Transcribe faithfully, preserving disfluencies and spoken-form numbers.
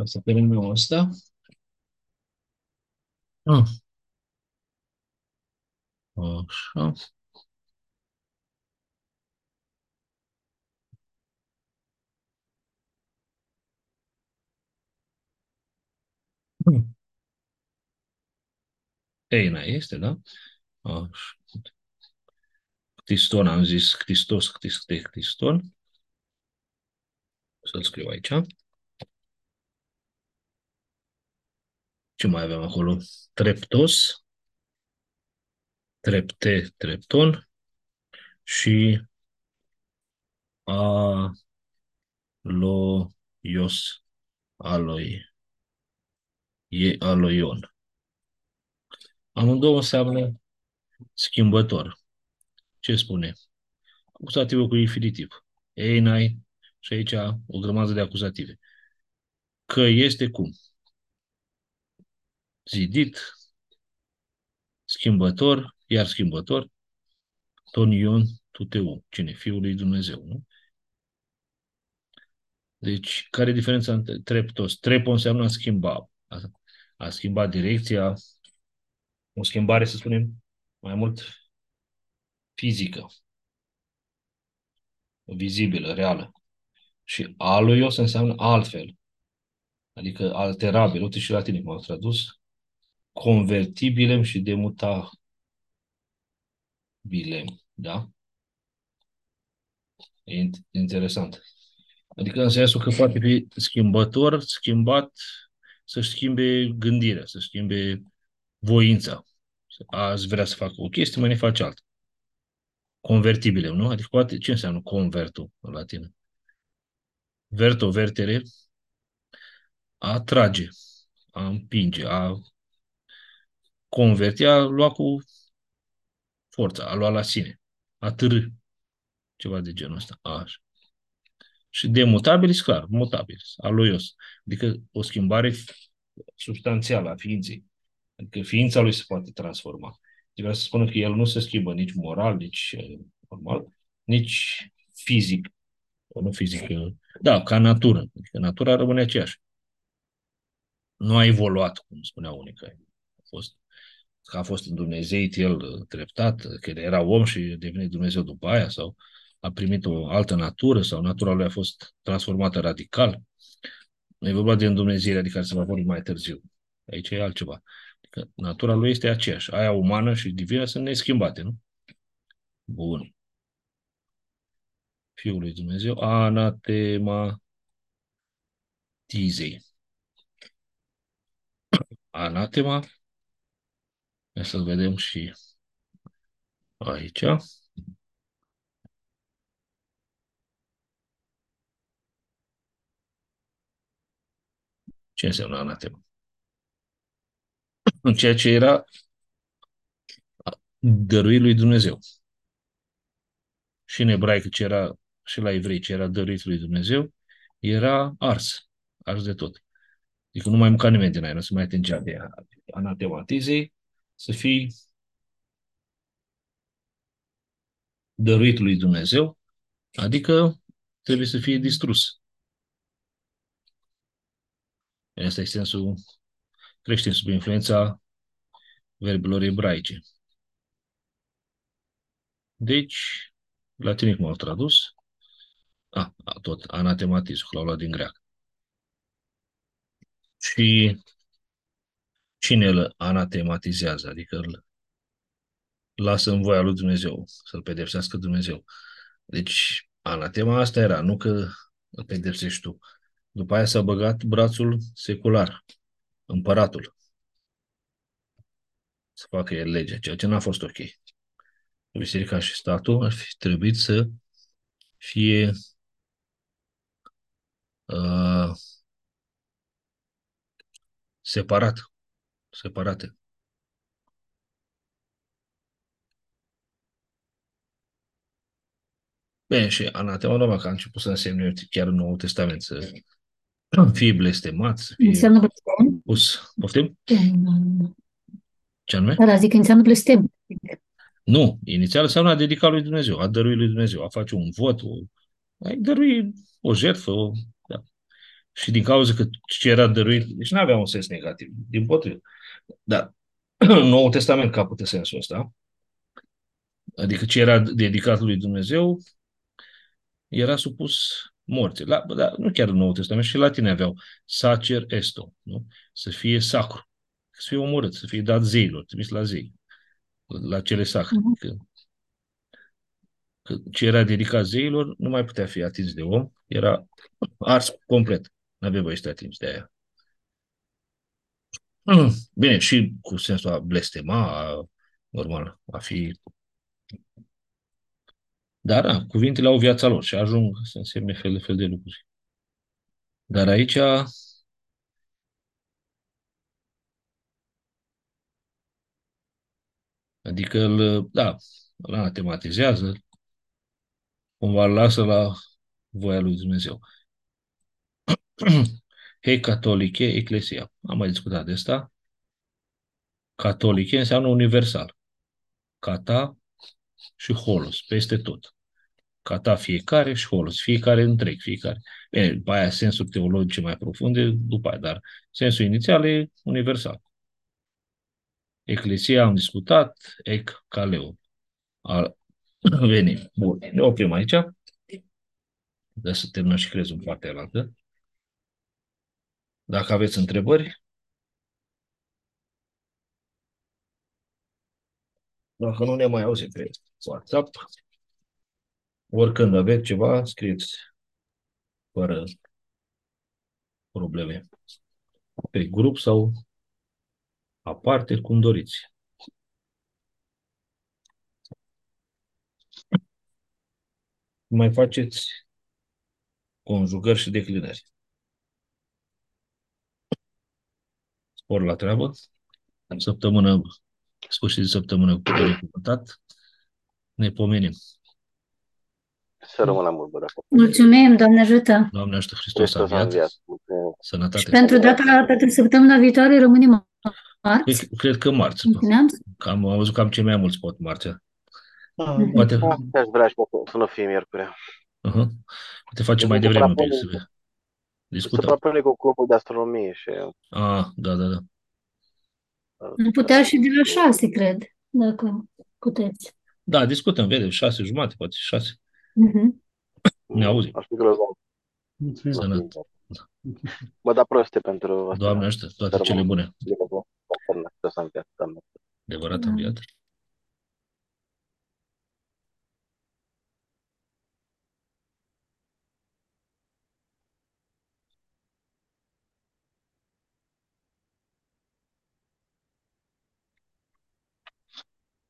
Ca să terminăm asta. Ah, așa. Eina este, da? Așa. Ctiston, am zis Ctistos, Ctiste, Ctiston. Să-l scriu aici. Ce mai avem acolo? Treptos, trepte, trepton și aloios, aloi, e aloion. Amândouă înseamnă schimbător. Ce spune? Acuzativul cu infinitiv. Einai, și aici o grămadă de acuzative. Că este cum? Zidit, schimbător, iar schimbător, tonion tuteu. Cine? Fiul lui Dumnezeu, nu? Deci, care e diferența între treptos? Trepo înseamnă a schimba. A, a schimba direcția, o schimbare, să spunem, mai mult fizică, vizibilă, reală. Și aloios înseamnă altfel, adică alterabil. Uite și la tine m-au tradus. Convertibilem și demutabilem, da? E interesant. Adică în sensul că poate fi schimbător, schimbat, să-și schimbe gândirea, să-și schimbe voința. Azi vrea să facă o chestie, mai ne face alta. Convertibile, nu? Adică poate, ce înseamnă convertul în latină? Verto, vertere, a trage, a împinge, a converti, a lua cu forța, a lua la sine, a târâ, ceva de genul ăsta. Așa. Și de mutabilis, clar, mutabilis, aloios. Adică o schimbare substanțială a ființei. Adică ființa lui se poate transforma. Vreau să spună că el nu se schimbă nici moral, nici eh, normal, nici fizic. Nu fizic, eh, da, ca natură. Adică natura rămâne aceeași. Nu a evoluat, cum spunea unii, că a fost, că a fost îndumnezeit el eh, treptat, că el era om și a devenit Dumnezeu după aia, sau a primit o altă natură, sau natura lui a fost transformată radical. Nu e vorba de îndumnezeire, adică se va vorbi mai târziu. Aici e altceva. Adică natura lui este aceeași. Aia umană și divină sunt neschimbate, nu? Bun. Fiul lui Dumnezeu, anatematizei. Anatema, hai să-l vedem și aici. Ce înseamnă anatema? În ceea ce era dăruit lui Dumnezeu. Și în ebraică ce era, și la evrei ce era dăruit lui Dumnezeu, era ars. Ars de tot. Adică nu mai mânca nimeni din aia, nu se mai atingea de ea. Anatematizei, să fii dăruit lui Dumnezeu, adică trebuie să fie distrus. Asta e sensul creștin sub influența verbelor ebraice. Deci, latinii cum au tradus? Ah, tot, anatematism, l-au luat din greacă. Și cine îl anatematizează? Adică îl lasă în voia lui Dumnezeu, să-l pedepsească Dumnezeu. Deci, anatema asta era, nu că îl pedepsești tu. După aia s-a băgat brațul secular, împăratul, să facă el legea, ceea ce n-a fost ok. Biserica și statul ar fi trebuit să fie uh, separat, separate. Bine, și anatema, numai că a început să însemne chiar în Noul Testament, să fie blestemat, să fie Înseamnă blestem? pus. Poftim? Nu. Ce anume? Da, da, zic că înseamnă blestem. Nu. Inițial înseamnă a dedica lui Dumnezeu, a dărui lui Dumnezeu, a face un vot, o, a dărui o jertfă, o, da. Și din cauza că ce era dăruit, deci nu avea un sens negativ, din potrivă. Dar Noul Testament capătă sensul ăsta, adică ce era dedicat lui Dumnezeu era supus morții. La, da, nu chiar în Noul Testament, și latine aveau sacer esto, nu? Să fie sacru, să fie omorât, să fie dat zeilor, trimis la zei, la cele sacre. Mhm. Că, că ce era dedicat zeilor nu mai putea fi atins de om, era ars complet. Nu avea voie să te atingi de aia. Bine, și cu sensul a blestema, a, normal, a fi... Dar, da, cuvintele au viața lor și ajung să însemne fel de fel de lucruri. Dar aici, adică, îl, da, îl anatematizează, cumva îl lasă la voia lui Dumnezeu. Hei catolice, eclesia. Am mai discutat de asta. Catolice înseamnă universal. Cata și holos, peste tot. Cata fiecare și holos, fiecare întreg, fiecare. Bine, după aia sensuri teologice mai profunde, după aia, dar sensul inițial e universal. Eclesia am discutat, ec caleo. A venit. Bun, ne oprim aici. De să terminăm și crezul în partea alaltă. Dacă aveți întrebări, dacă nu ne mai auzim pe WhatsApp, oricând aveți ceva, scrieți fără probleme pe grup sau aparte, cum doriți. Mai faceți conjugări și declinări. Spor la treabă. Săptămână, sfârșit de săptămână binecuvântat. Ne pomenim. Să rămână mult, bă, dacă Mulțumim, Doamne ajută! Doamne ajută, Hristos a Hristos a înviat. înviat. Și Sănătate. pentru data, pentru săptămâna viitoare rămânem marți. Cred, cred că marți. Cum spuneam? Cam, am văzut cam cei mai mulți pot marțea. Mhm. Poate, Da, aș vrea și eu să nu fie miercuri. uh-huh. Poate face Deci mai se devreme un pic propune- să ve- Se discutăm. propune cu clubul de astronomie și... Ah, da, da, da. Nu putea și de la șase, cred, dacă puteți. Da, discutăm, vedem, șase jumate, poate șase. Mhm. Ne auzim. Aș fi grozat. Mulțumim. Sănătate. Bă, dar proste pentru asta. Doamne ajută, toate cele bune. Să rămână. Să s-a înviat. Doamne. Adevărat înviat.